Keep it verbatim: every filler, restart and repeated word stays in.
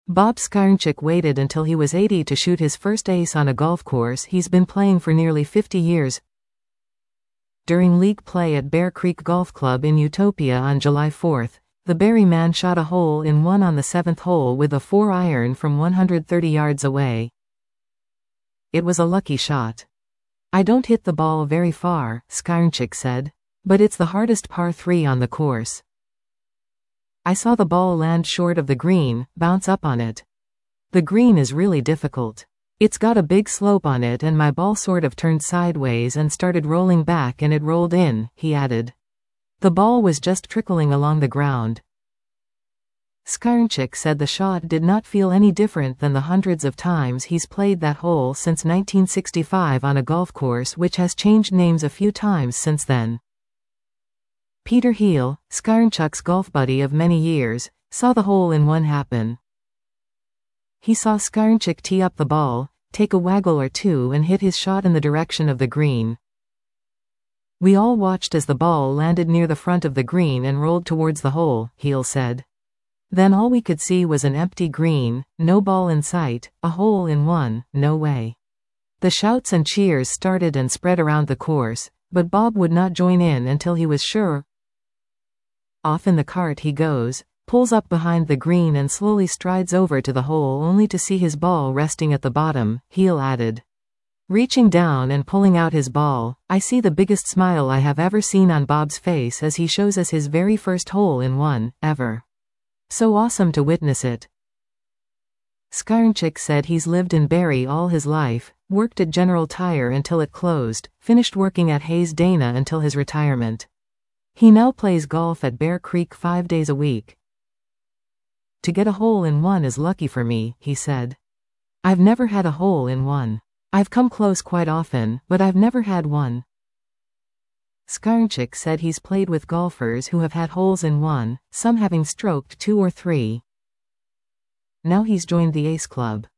Bob Skrzynczyk waited until he was eighty to shoot his first ace on a golf course he's been playing for nearly fifty years. During league play at Bear Creek Golf Club in Utopia on July fourth, the Barry man shot a hole-in-one on the seventh hole with a four iron from one hundred thirty yards away. It was a lucky shot. "I don't hit the ball very far," Skrzynczyk said, "but it's the hardest par three on the course. I saw the ball land short of the green, bounce up on it. The green is really difficult. It's got a big slope on it and my ball sort of turned sideways and started rolling back and it rolled in," he added. "The ball was just trickling along the ground." Skrzynczyk said the shot did not feel any different than the hundreds of times he's played that hole since nineteen sixty-five on a golf course which has changed names a few times since then. Peter Heel, Skrzynczyk's golf buddy of many years, saw the hole-in-one happen. He saw Skrzynczyk tee up the ball, take a waggle or two and hit his shot in the direction of the green. "We all watched as the ball landed near the front of the green and rolled towards the hole," Heel said. "Then all we could see was an empty green, no ball in sight, a hole-in-one, no way." The shouts and cheers started and spread around the course, but Bob would not join in until he was sure. Off in the cart he goes, pulls up behind the green and slowly strides over to the hole only to see his ball resting at the bottom, Heel added. Reaching down and pulling out his ball, I see the biggest smile I have ever seen on Bob's face as he shows us his very first hole-in-one, ever. So awesome to witness it. Skrzynczyk said he's lived in Barrie all his life, worked at General Tire until it closed, finished working at Hayes Dana until his retirement. He now plays golf at Bear Creek five days a week. "To get a hole-in-one is lucky for me," he said. "I've never had a hole-in-one. I've come close quite often, but I've never had one." Skrzynczyk said he's played with golfers who have had holes-in-one, some having stroked two or three. Now he's joined the Ace Club.